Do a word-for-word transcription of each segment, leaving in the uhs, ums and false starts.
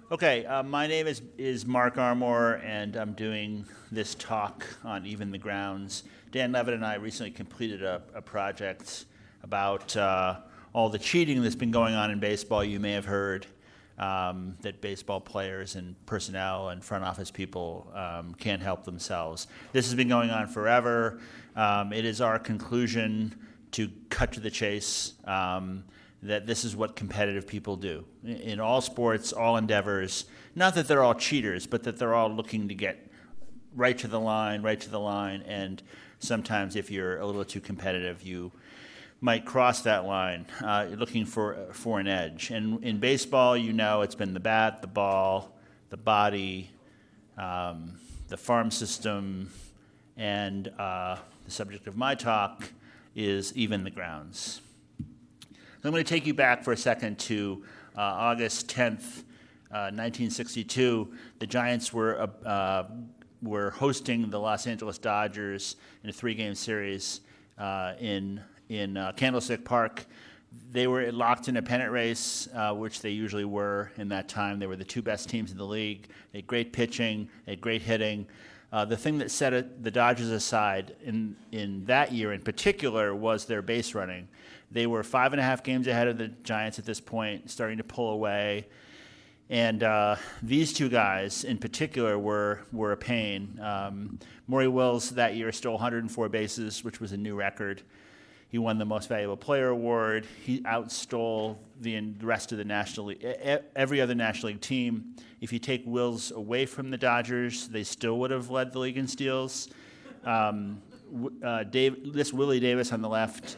Okay, uh, my name is, is Mark Armour, and I'm doing this talk on Even the Grounds. Dan Levitt and I recently completed a, a project about uh, all the cheating that's been going on in baseball. You may have heard um, that baseball players and personnel and front office people um, can't help themselves. This has been going on forever. Um, it is our conclusion to cut to the chase, um, that this is what competitive people do. In all sports, all endeavors, not that they're all cheaters, but that they're all looking to get right to the line, right to the line, and sometimes if you're a little too competitive, you might cross that line, uh, looking for for an edge. And in baseball, you know it's been the bat, the ball, the body, um, the farm system, and uh, the subject of my talk is even the grounds. So I'm going to take you back for a second to uh, August tenth, uh, nineteen sixty-two. The Giants were uh, were hosting the Los Angeles Dodgers in a three-game series uh, in in uh, Candlestick Park. They were locked in a pennant race, uh, which they usually were in that time. They were the two best teams in the league. They had great pitching, they had great hitting. Uh, the thing that set it, the Dodgers aside in in that year in particular was their base running. They were five and a half games ahead of the Giants at this point, starting to pull away. And uh, these two guys in particular were were a pain. Um, Maury Wills that year stole one hundred four bases, which was a new record. He won the Most Valuable Player award. He outstole the rest of the National League, every other National League team. If you take Wills away from the Dodgers, they still would have led the league in steals. Um, uh, Dave, this Willie Davis on the left,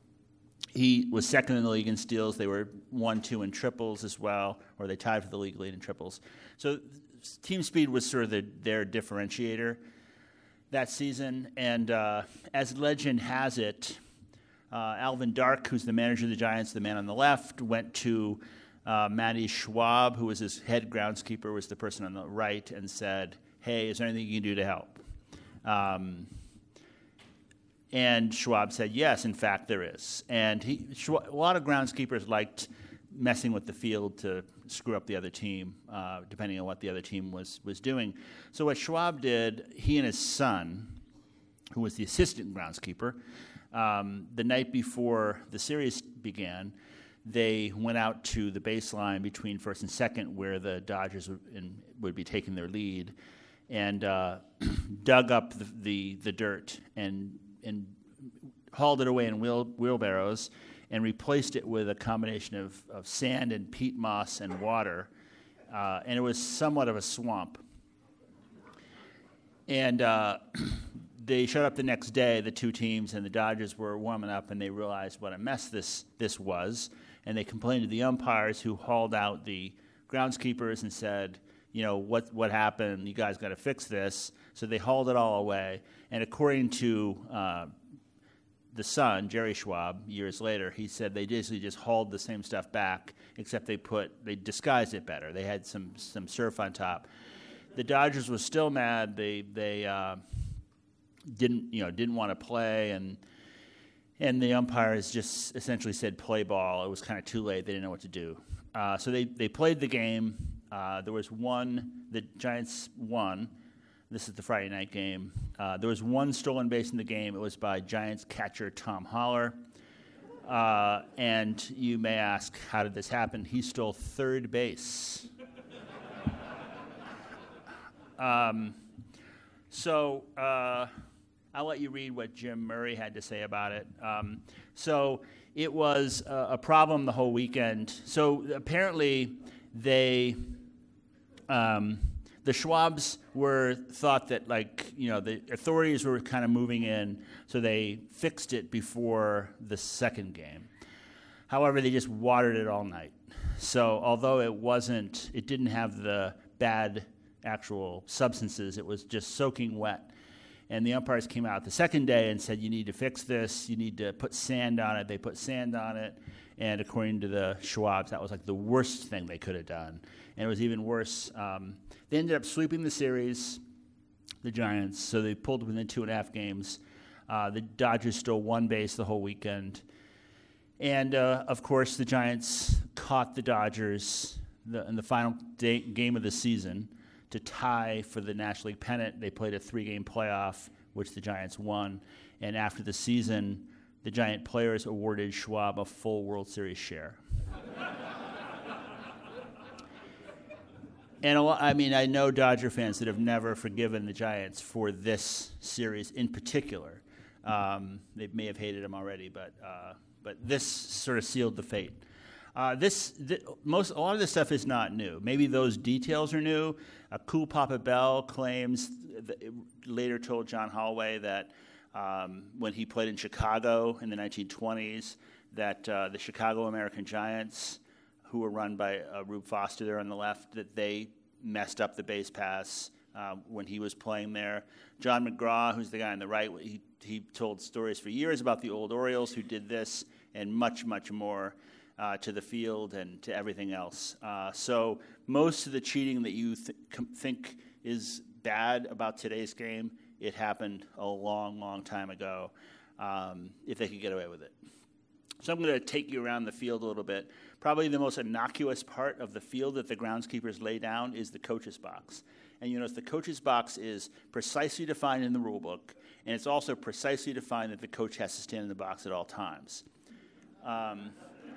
he was second in the league in steals. They were one, two in triples as well, or they tied for the league lead in triples. So team speed was sort of the, their differentiator that season. And uh, as legend has it, uh, Alvin Dark, who's the manager of the Giants, the man on the left, went to uh, Matty Schwab, who was his head groundskeeper, was the person on the right, and said, hey, is there anything you can do to help? Um, And Schwab said, yes, in fact, there is. And he, Schwab, a lot of groundskeepers liked messing with the field to screw up the other team, uh, depending on what the other team was, was doing. So what Schwab did, he and his son, who was the assistant groundskeeper, um, the night before the series began, they went out to the baseline between first and second where the Dodgers would, in, would be taking their lead and uh, dug up the, the, the dirt and and hauled it away in wheel, wheelbarrows and replaced it with a combination of, of sand and peat moss and water. Uh, and it was somewhat of a swamp. And uh, they showed up the next day, the two teams, and the Dodgers were warming up, and they realized what a mess this, this was. And they complained to the umpires who hauled out the groundskeepers and said, you know, what what happened? You guys got to fix this. So they hauled it all away. And according to uh, the son, Jerry Schwab, years later, he said they basically just hauled the same stuff back, except they put they disguised it better. They had some some surf on top. The Dodgers were still mad. They they uh, didn't you know didn't want to play, and and the umpires just essentially said play ball. It was kind of too late. They didn't know what to do. Uh, so they they played the game. Uh, there was one, the Giants won. This is the Friday night game. Uh, there was one stolen base in the game. It was by Giants catcher Tom Holler. Uh, and you may ask, how did this happen? He stole third base. um, so uh, I'll let you read what Jim Murray had to say about it. Um, so it was a, a problem the whole weekend. So apparently they... Um, the Schwabs were thought that, like, you know, the authorities were kind of moving in, so they fixed it before the second game. However, they just watered it all night. So although it wasn't, it didn't have the bad actual substances, it was just soaking wet. And the umpires came out the second day and said, you need to fix this, you need to put sand on it. They put sand on it, and according to the Schwabs, that was like the worst thing they could have done. And it was even worse. Um, they ended up sweeping the series, the Giants, so they pulled within two and a half games. Uh, the Dodgers stole one base the whole weekend. And, uh, of course, the Giants caught the Dodgers the, in the final day, game of the season to tie for the National League pennant. They played a three-game playoff, which the Giants won. And after the season, the Giant players awarded Schwab a full World Series share. And a lot, I mean, I know Dodger fans that have never forgiven the Giants for this series in particular. Um, they may have hated him already, but uh, but this sort of sealed the fate. Uh, this th- most a lot of this stuff is not new. Maybe those details are new. Uh, Cool Papa Bell claims that, later told John Holloway that um, when he played in Chicago in the nineteen twenties, that uh, the Chicago American Giants, who were run by uh, Rube Foster there on the left, that they messed up the base pass uh, when he was playing there. John McGraw, who's the guy on the right, he, he told stories for years about the old Orioles who did this and much, much more uh, to the field and to everything else. Uh, so most of the cheating that you th- com- think is bad about today's game, it happened a long, long time ago, um, if they could get away with it. So I'm going to take you around the field a little bit. Probably the most innocuous part of the field that the groundskeepers lay down is the coach's box. And you notice the coach's box is precisely defined in the rule book, and it's also precisely defined that the coach has to stand in the box at all times. Um,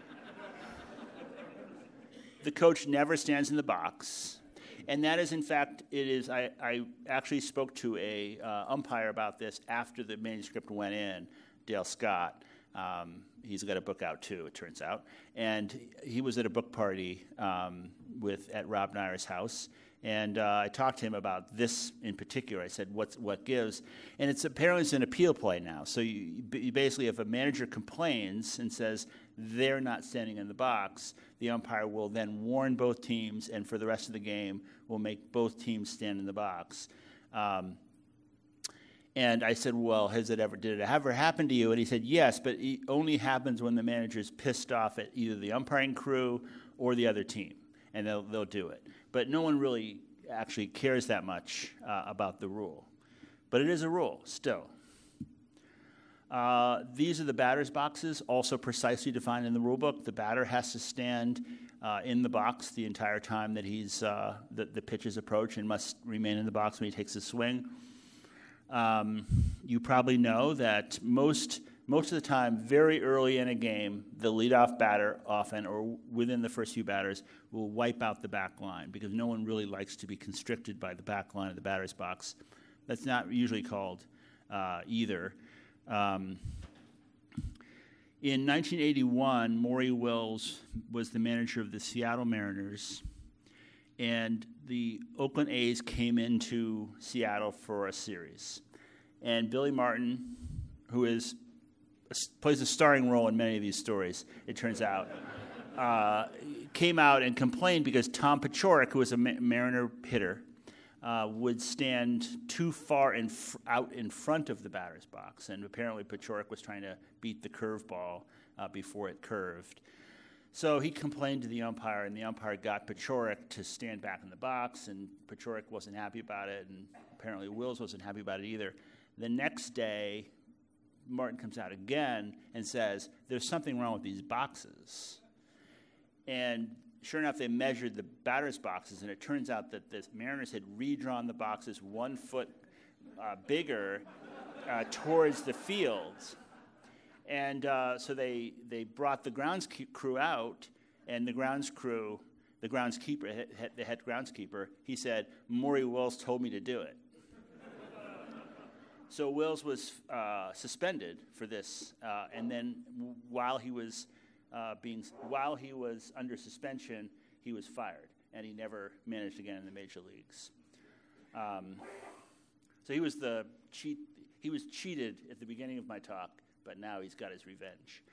the coach never stands in the box. And that is, in fact, it is, I, I actually spoke to a uh, umpire about this after the manuscript went in, Dale Scott. Um, he's got a book out too, it turns out, and he was at a book party um, with at Rob Nair's house, and uh, I talked to him about this in particular. I said, "What's what gives?" And it's apparently it's an appeal play now. So you, you basically, if a manager complains and says they're not standing in the box, the umpire will then warn both teams, and for the rest of the game, will make both teams stand in the box. Um, And I said, well, has it ever, did it ever happen to you? And he said, yes, but it only happens when the manager's pissed off at either the umpiring crew or the other team, and they'll, they'll do it. But no one really actually cares that much uh, about the rule. But it is a rule, still. Uh, these are the batter's boxes, also precisely defined in the rule book. The batter has to stand uh, in the box the entire time that he's uh, the, the pitches approach and must remain in the box when he takes a swing. Um, you probably know that most most of the time, very early in a game, the leadoff batter often, or within the first few batters, will wipe out the back line because no one really likes to be constricted by the back line of the batter's box. That's not usually called uh, either. Um, in nineteen eighty-one, Maury Wills was the manager of the Seattle Mariners, and the Oakland A's came into Seattle for a series. And Billy Martin, who is plays a starring role in many of these stories, it turns out, uh, came out and complained because Tom Paciorek, who was a Mariner hitter, uh, would stand too far in fr- out in front of the batter's box. And apparently Paciorek was trying to beat the curveball uh, before it curved. So he complained to the umpire, and the umpire got Paciorek to stand back in the box, and Paciorek wasn't happy about it, and apparently Wills wasn't happy about it either. The next day, Martin comes out again and says, there's something wrong with these boxes. And sure enough, they measured the batter's boxes, and it turns out that the Mariners had redrawn the boxes one foot uh, bigger uh, towards the field. And uh, so they, they brought the grounds crew out, and the grounds crew, the groundskeeper, the head groundskeeper, he said, Maury Wills told me to do it. So Wills was uh, suspended for this, uh, and then while he was uh, being while he was under suspension, he was fired, and he never managed again in the major leagues. Um, so he was the cheat. He was cheated at the beginning of my talk, but now he's got his revenge.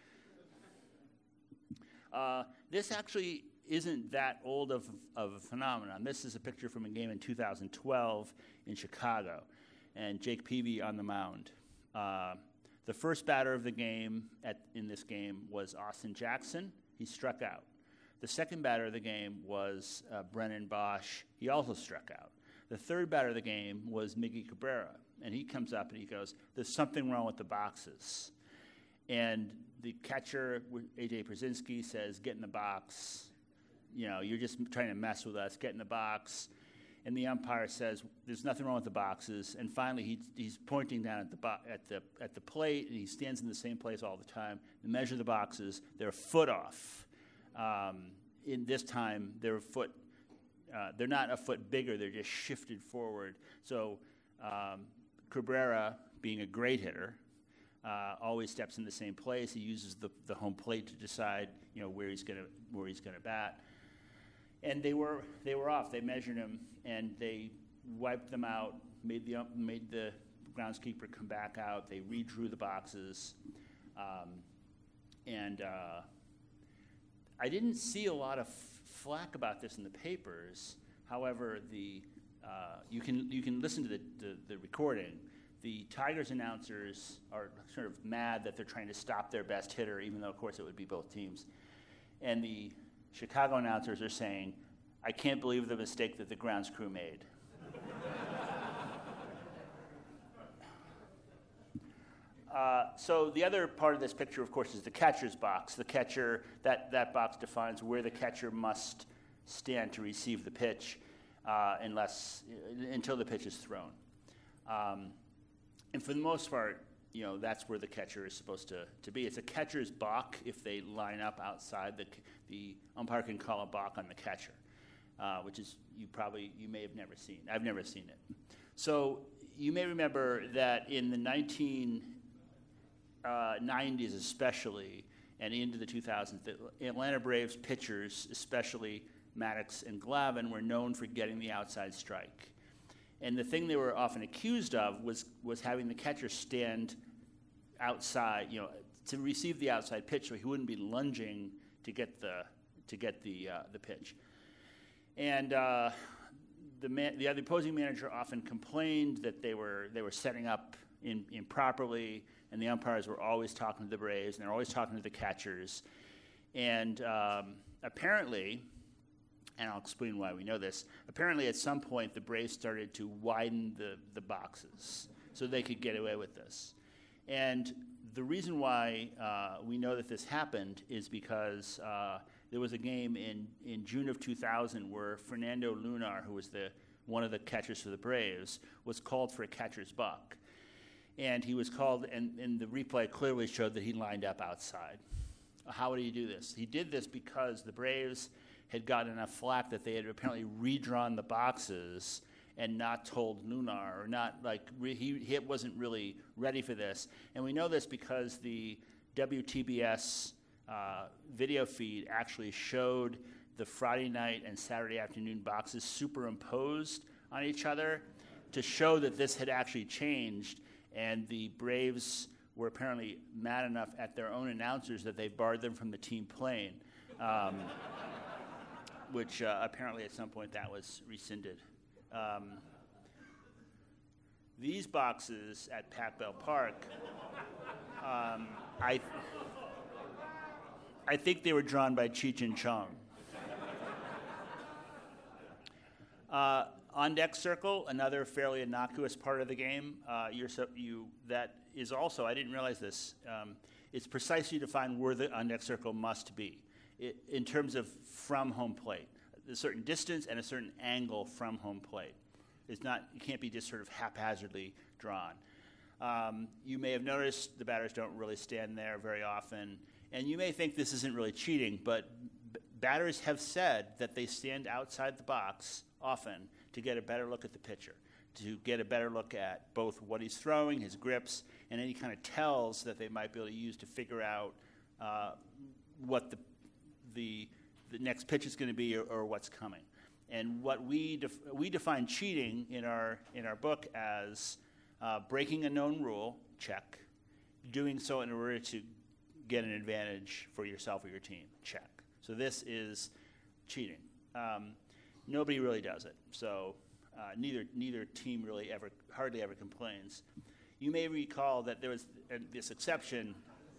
Uh, this actually isn't that old of, of a phenomenon. This is a picture from a game in two thousand twelve in Chicago, and Jake Peavy on the mound. Uh, the first batter of the game at, in this game was Austin Jackson. He struck out. The second batter of the game was uh, Brennan Bosch. He also struck out. The third batter of the game was Miggy Cabrera, and he comes up and he goes, there's something wrong with the boxes. And the catcher, A J Pierzynski, says, get in the box. you know, you're just trying to mess with us, get in the box. And the umpire says, there's nothing wrong with the boxes. And finally, he, he's pointing down at the, bo- at, the, at the plate, and he stands in the same place all the time. They measure the boxes. They're a foot off. Um, in this time, they're a foot, uh, they're not a foot bigger. They're just shifted forward. So um, Cabrera, being a great hitter, uh, always steps in the same place. He uses the, the home plate to decide, you know, where he's going to where he's going to bat. And they were they were off. They measured him, and they wiped them out, made the made the groundskeeper come back out. They redrew the boxes. Um, and uh, I didn't see a lot of flack about this in the papers. However, the uh, you can you can listen to the, the, the recording. The Tigers announcers are sort of mad that they're trying to stop their best hitter, even though, of course, it would be both teams. And the Chicago announcers are saying, I can't believe the mistake that the grounds crew made. uh, so the other part of this picture, of course, is the catcher's box. The catcher, that, that box defines where the catcher must stand to receive the pitch uh, unless, until the pitch is thrown. Um, and for the most part, you know, that's where the catcher is supposed to, to be. It's a catcher's balk if they line up outside. The the umpire can call a balk on the catcher, uh, which is you probably, you may have never seen. I've never seen it. So you may remember that in the nineteen nineties especially, and into the two thousands, the Atlanta Braves pitchers, especially Maddox and Glavine, were known for getting the outside strike. And the thing they were often accused of was was having the catcher stand outside, you know, to receive the outside pitch, so he wouldn't be lunging to get the to get the uh, the pitch. And uh, the man, the other opposing manager often complained that they were they were setting up in, improperly, and the umpires were always talking to the Braves, and they're always talking to the catchers. And um, apparently, and I'll explain why we know this, apparently at some point the Braves started to widen the, the boxes so they could get away with this. And the reason why uh, we know that this happened is because uh, there was a game in, in June of two thousand where Fernando Lunar, who was the one of the catchers for the Braves, was called for a catcher's buck. And he was called, and, and the replay clearly showed that he lined up outside. How would he do this? He did this because the Braves had gotten enough flack that they had apparently redrawn the boxes and not told Lunar, or not like re, he, he wasn't really ready for this. And we know this because the W T B S uh, video feed actually showed the Friday night and Saturday afternoon boxes superimposed on each other to show that this had actually changed, and the Braves were apparently mad enough at their own announcers that they barred them from the team plane. Um, which uh, apparently at some point that was rescinded. Um, these boxes at Pac Bell Park, um, I, I think they were drawn by Cheech and Chong. Uh, on deck circle, another fairly innocuous part of the game. Uh, you're so, you that is also, I didn't realize this. Um, it's precisely defined where the on deck circle must be. It, in terms of from home plate, a certain distance and a certain angle from home plate. It's not, it can't be just sort of haphazardly drawn. Um, you may have noticed the batters don't really stand there very often, and you may think this isn't really cheating, but b- batters have said that they stand outside the box often to get a better look at the pitcher, to get a better look at both what he's throwing, his grips, and any kind of tells that they might be able to use to figure out uh, what the the the next pitch is going to be, or, or what's coming. And what we def- we define cheating in our in our book as uh, breaking a known rule, check, doing so in order to get an advantage for yourself or your team, check. So this is cheating. Um, nobody really does it. So uh, neither neither team really ever hardly ever complains. You may recall that there was uh, this exception.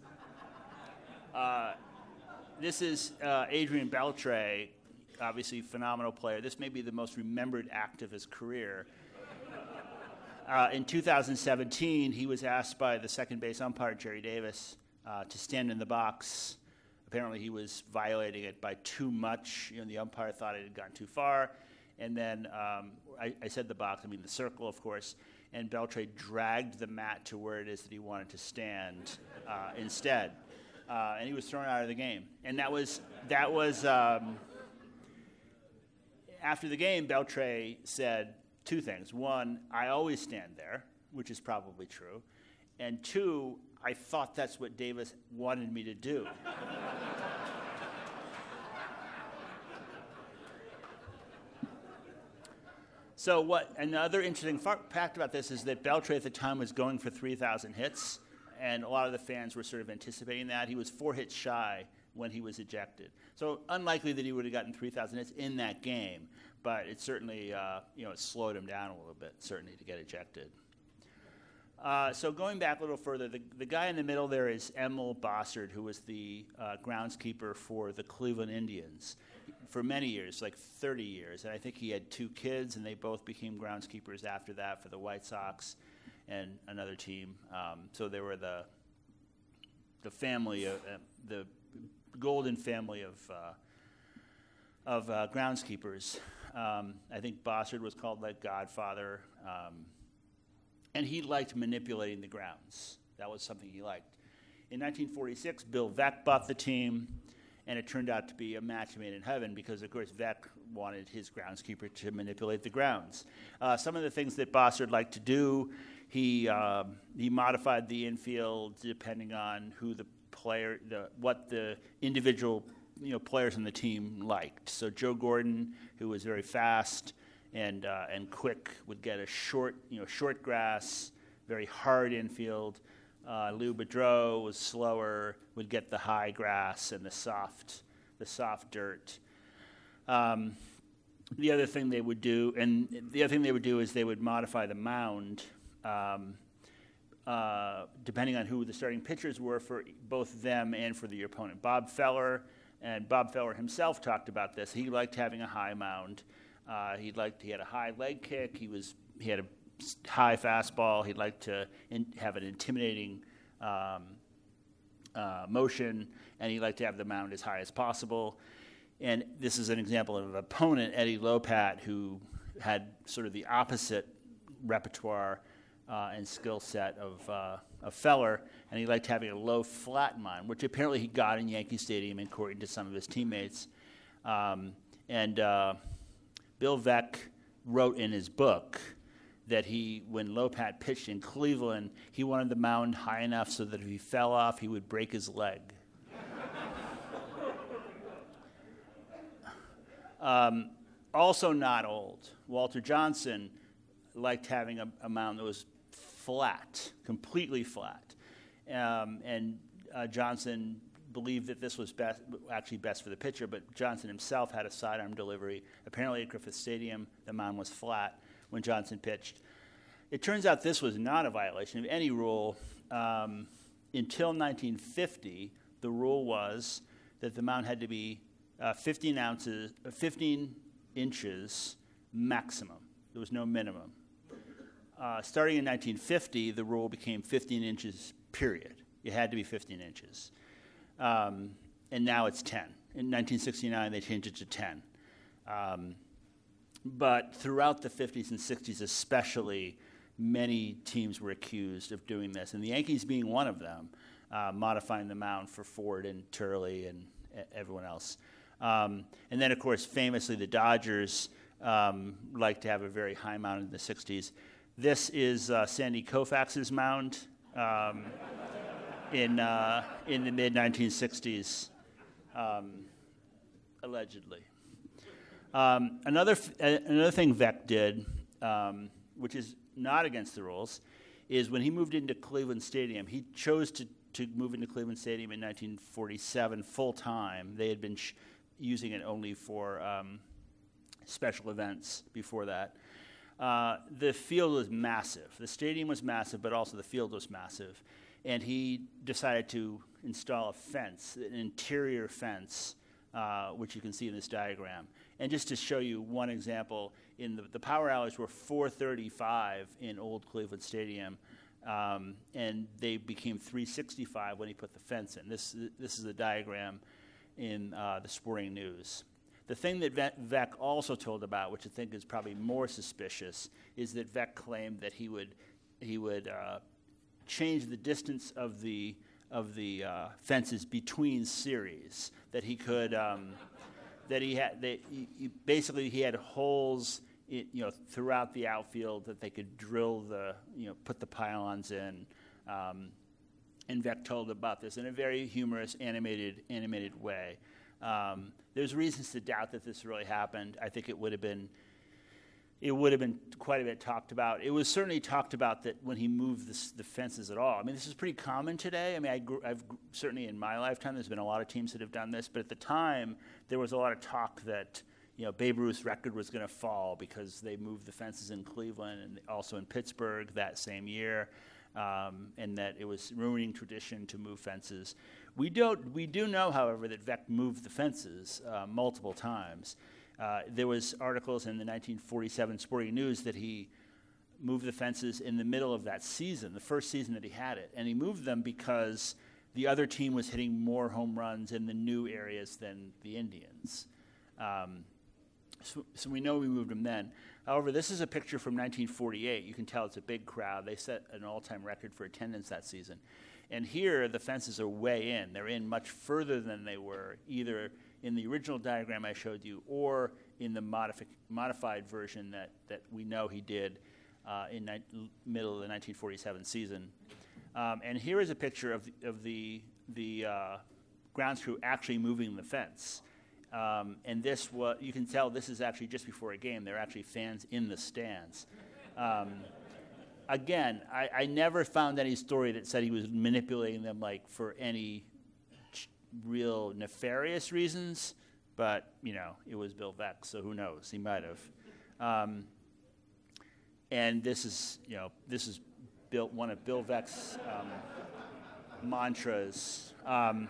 Uh, This is uh, Adrian Beltre, obviously phenomenal player. This may be the most remembered act of his career. Uh, in two thousand seventeen, he was asked by the second base umpire, Jerry Davis, uh, to stand in the box apparently he was violating it by too much. You know, the umpire thought it had gone too far. And then um, I, I said the box, I mean the circle, of course, and Beltre dragged the mat to where it is that he wanted to stand uh, instead. Uh, and he was thrown out of the game. And that was, that was um, after the game, Beltre said two things. One, I always stand there, which is probably true. And two, I thought that's what Davis wanted me to do. So what another interesting fact about this is that Beltre at the time was going for three thousand hits, and a lot of the fans were sort of anticipating that. He was four hits shy when he was ejected. So unlikely that he would have gotten three thousand hits in that game, but it certainly uh, you know, it slowed him down a little bit, certainly, to get ejected. Uh, so going back a little further, the, the guy in the middle there is Emil Bossard, who was the uh, groundskeeper for the Cleveland Indians for many years, like thirty years. And I think he had two kids, and they both became groundskeepers after that for the White Sox and another team. Um, so they were the the family, of, uh, the golden family of uh, of uh, groundskeepers. Um, I think Bossard was called like Godfather. Um, And he liked manipulating the grounds. That was something he liked. In nineteen forty-six, Bill Veeck bought the team, and it turned out to be a match made in heaven because, of course, Veeck wanted his groundskeeper to manipulate the grounds. Uh, some of the things that Bossard liked to do, he um, he modified the infield depending on who the player, the what the individual you know players on the team liked. So Joe Gordon, who was very fast and uh, and quick, would get a short, you know, short grass, very hard infield. Uh, Lou Boudreau was slower, would get the high grass and the soft, the soft dirt. Um, the other thing they would do, and the other thing they would do is they would modify the mound, um, uh, depending on who the starting pitchers were for both them and for the opponent. Bob Feller, and Bob Feller himself talked about this. He liked having a high mound. Uh, he liked he had a high leg kick. He was he had a high fastball. He'd like to in, have an intimidating um, uh, motion, and he liked to have the mound as high as possible. And this is an example of an opponent, Eddie Lopat, who had sort of the opposite repertoire uh, and skill set of, uh, of Feller, and he liked having a low flat mound, which apparently he got in Yankee Stadium, according to some of his teammates. Um, and uh, Bill Veeck wrote in his book that he, when Lopat pitched in Cleveland, he wanted the mound high enough so that if he fell off, he would break his leg. um, also not old, Walter Johnson liked having a, a mound that was flat, completely flat. Um, and uh, Johnson believed that this was best, actually best for the pitcher, but Johnson himself had a sidearm delivery. Apparently at Griffith Stadium, the mound was flat when Johnson pitched. It turns out this was not a violation of any rule. Um, until nineteen fifty, the rule was that the mound had to be uh, fifteen ounces, uh, fifteen inches maximum. There was no minimum. Uh, starting in nineteen fifty, the rule became fifteen inches, period. It had to be fifteen inches. Um, and now it's ten. In nineteen sixty-nine, they changed it to ten. Um, but throughout the fifties and sixties especially, many teams were accused of doing this, and the Yankees being one of them, uh, modifying the mound for Ford and Turley and everyone else. Um, and then, of course, famously, the Dodgers um, liked to have a very high mound in the sixties. This is uh, Sandy Koufax's mound um, in uh, in the mid nineteen sixties, um, allegedly. Um, another f- another thing Veeck did, um, which is not against the rules, is when he moved into Cleveland Stadium, he chose to, to move into Cleveland Stadium in nineteen forty-seven full time. They had been sh- using it only for um, special events before that. Uh, the field was massive. The stadium was massive, but also the field was massive. And he decided to install a fence, an interior fence, uh, which you can see in this diagram. And just to show you one example, in the, the power hours were four thirty-five in old Cleveland Stadium, um, and they became three sixty-five when he put the fence in. This, this is a diagram in uh, the Sporting News. The thing that Veeck also told about, which I think is probably more suspicious, is that Veeck claimed that he would he would uh, change the distance of the of the uh, fences between series. That he could um, that he had that he, he basically he had holes in, you know throughout the outfield that they could drill the you know put the pylons in. Um, and Veeck told about this in a very humorous, animated animated way. Um, there's reasons to doubt that this really happened. I think it would have been, it would have been quite a bit talked about. It was certainly talked about that when he moved this, the fences at all. I mean, this is pretty common today. I mean, I grew, I've certainly in my lifetime, there's been a lot of teams that have done this, but at the time, there was a lot of talk that you know Babe Ruth's record was going to fall because they moved the fences in Cleveland and also in Pittsburgh that same year. Um, and that it was ruining tradition to move fences. We don't. We do know, however, that Veeck moved the fences uh, multiple times. Uh, there was articles in the nineteen forty-seven Sporting News that he moved the fences in the middle of that season, the first season that he had it, and he moved them because the other team was hitting more home runs in the new areas than the Indians. Um, So, so we know we moved them then. However, this is a picture from nineteen forty-eight. You can tell it's a big crowd. They set an all-time record for attendance that season. And here, the fences are way in. They're in much further than they were, either in the original diagram I showed you or in the modifi- modified version that, that we know he did uh, in ni- middle of the nineteen forty-seven season. Um, and here is a picture of the, of the, the uh, grounds crew actually moving the fence. Um, and this, was, you can tell this is actually just before a game. There are actually fans in the stands. Um, again, I, I never found any story that said he was manipulating them like for any ch- real nefarious reasons, but, you know, it was Bill Veeck, so who knows? He might have. Um, and this is, you know, this is Bill, one of Bill Veeck's um, mantras. Um,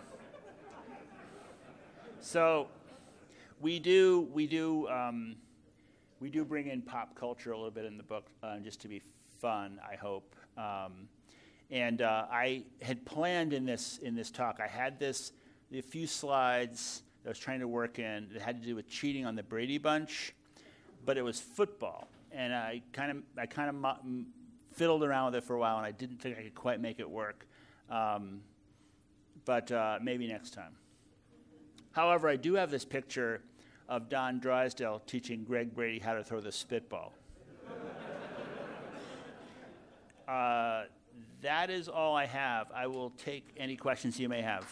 so... We do, we do, um, we do bring in pop culture a little bit in the book, uh, just to be fun, I hope. Um, and uh, I had planned in this in this talk. I had this a few slides that I was trying to work in that had to do with cheating on the Brady Bunch, but it was football, and I kind of I kind of mo- fiddled around with it for a while, and I didn't think I could quite make it work. Um, but uh, maybe next time. However, I do have this picture of Don Drysdale teaching Greg Brady how to throw the spitball. uh, that is all I have. I will take any questions you may have.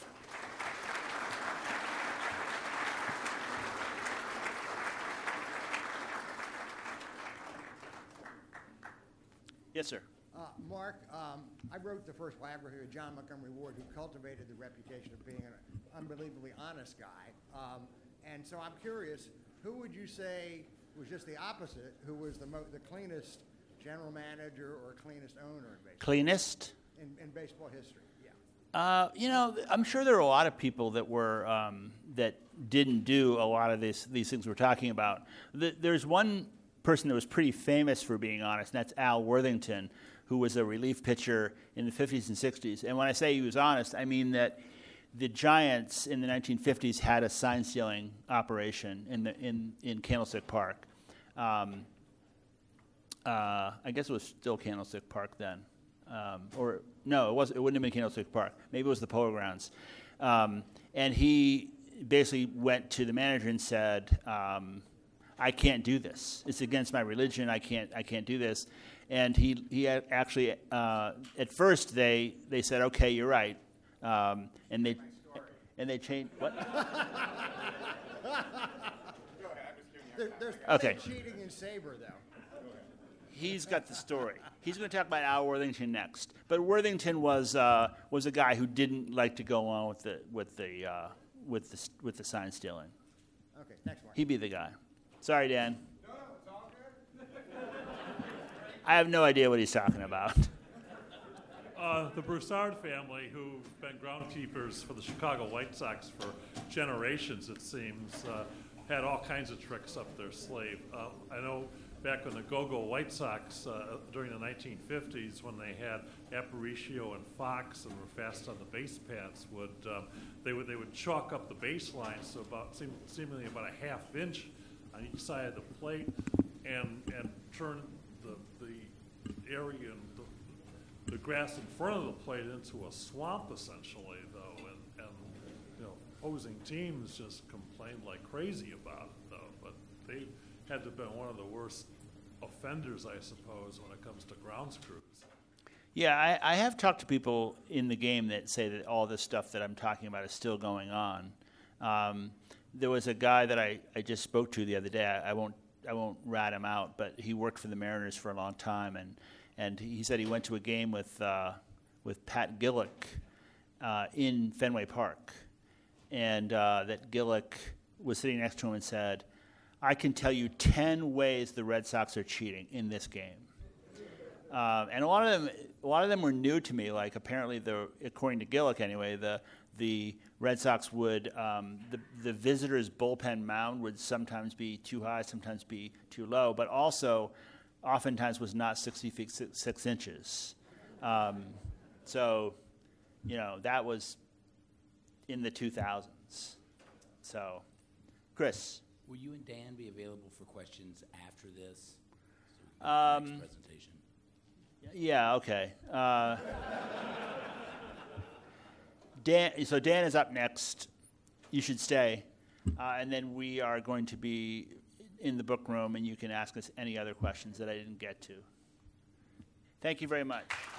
Yes, sir. Uh, Mark, um, I wrote the first biography of John Montgomery Ward, who cultivated the reputation of being an unbelievably honest guy. Um, and so I'm curious, who would you say was just the opposite, who was the mo- the cleanest general manager or cleanest owner in baseball? Cleanest? In, in baseball history, yeah. Uh, you know, I'm sure there are a lot of people that were um, that didn't do a lot of these these things we're talking about. The, there's one person that was pretty famous for being honest, and that's Al Worthington, who was a relief pitcher in the fifties and sixties. And when I say he was honest, I mean that the Giants in the nineteen fifties had a sign-stealing operation in the in, in Candlestick Park. Um, uh, I guess it was still Candlestick Park then, um, or no, it was. It wouldn't have been Candlestick Park. Maybe it was the Polo Grounds. Um, and he basically went to the manager and said, um, "I can't do this. It's against my religion. I can't. I can't do this." And he he had actually uh, at first they they said, "Okay, you're right." Um, and they and they changed what? There, there's Okay. cheating in Sabre, though. He's got the story. He's going to talk about Al Worthington next. But Worthington was uh, was a guy who didn't like to go on with the with the uh, with the with the sign stealing. Okay, next one. He'd be the guy. Sorry, Dan. No, no, it's all good. I have no idea what he's talking about. Uh, the Broussard family, who've been groundskeepers for the Chicago White Sox for generations, it seems, uh, had all kinds of tricks up their sleeve. Um, I know back when the Go-Go White Sox, uh, during the nineteen fifties, when they had Aparicio and Fox and were fast on the base paths, would um, they would they would chalk up the baseline so about seem, seemingly about a half inch on each side of the plate, and and turn the the area and the, the grass in front of the plate into a swamp essentially, though, and, and you know opposing teams just complained like crazy about it, though, but they had to have been one of the worst offenders, I suppose, when it comes to grounds crews. Yeah, I, I have talked to people in the game that say that all this stuff that I'm talking about is still going on. Um, there was a guy that I, I just spoke to the other day. I, I won't I won't rat him out, but he worked for the Mariners for a long time, and and he said he went to a game with uh, with Pat Gillick uh, in Fenway Park, and uh, that Gillick was sitting next to him and said, I can tell you ten ways the Red Sox are cheating in this game. Um, and a lot of them, a lot of them were new to me. Like apparently, the according to Gillick anyway, the the Red Sox would um, the the visitors' bullpen mound would sometimes be too high, sometimes be too low, but also oftentimes was not sixty feet six, six inches. Um, so, you know, that was in the two thousands. So, Chris. Will you and Dan be available for questions after this? Um, next presentation. Yeah, okay. Uh, Dan, so Dan is up next. You should stay. Uh, and then we are going to be in the book room, and you can ask us any other questions that I didn't get to. Thank you very much.